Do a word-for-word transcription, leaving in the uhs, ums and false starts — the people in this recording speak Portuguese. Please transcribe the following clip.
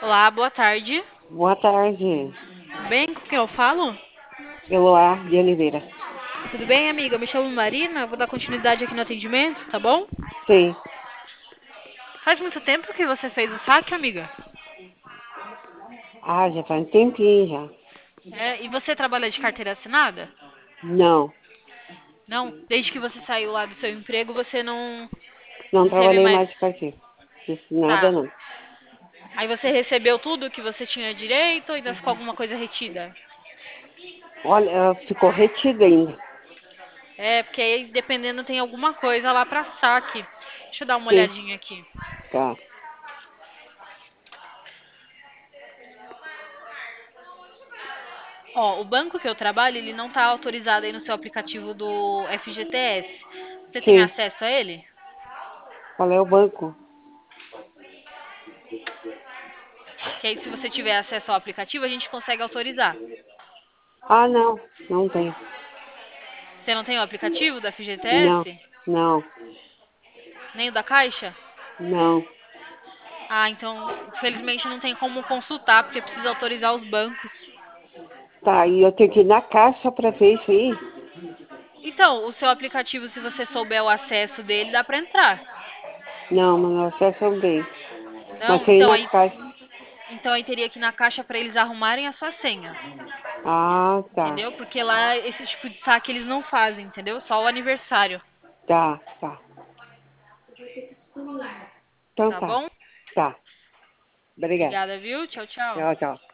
Olá, boa tarde. Boa tarde, Tudo bem? Com quem eu falo? Eloá de Oliveira. Tudo bem, amiga? Eu me chamo Marina, vou dar continuidade aqui no atendimento, tá bom? Sim. Faz muito tempo que você fez o saque, amiga? Ah, já faz um tempinho já. É, e você trabalha de carteira assinada? Não, Não? Desde que você saiu lá do seu emprego, você não, não não teve trabalhei mais. mais de carteira. Fiz nada Tá. não. Aí você recebeu tudo que você tinha direito ou ainda ficou alguma coisa retida? Olha, ficou retido ainda. É, porque aí dependendo tem alguma coisa lá pra saque. Deixa eu dar uma Sim, olhadinha aqui. tá. Ó, o banco que eu trabalho, ele não tá autorizado aí no seu aplicativo do F G T S. Você tem Sim. acesso a ele? Qual é o banco? Que aí se você tiver acesso ao aplicativo, a gente consegue autorizar. Ah, não, não tem. Você não tem o aplicativo do Não, F G T S? não, Nem o da Caixa? não. Ah, então, infelizmente não tem como consultar, porque precisa autorizar os bancos. Tá, e eu tenho que ir na caixa pra ver isso aí? Então, o seu aplicativo, se você souber o acesso dele, dá pra entrar. Não, mas não acesso eu bem. Mas Não? sem ir Então na aí, caixa. então aí teria que ir na Caixa pra eles arrumarem a sua senha. Ah, tá. Entendeu? Porque lá esse tipo de saque eles não fazem, entendeu? Só o aniversário. Tá, tá. Então Tá tá. bom? Tá. Obrigada. Obrigada, viu? Tchau, tchau. Tchau, tchau.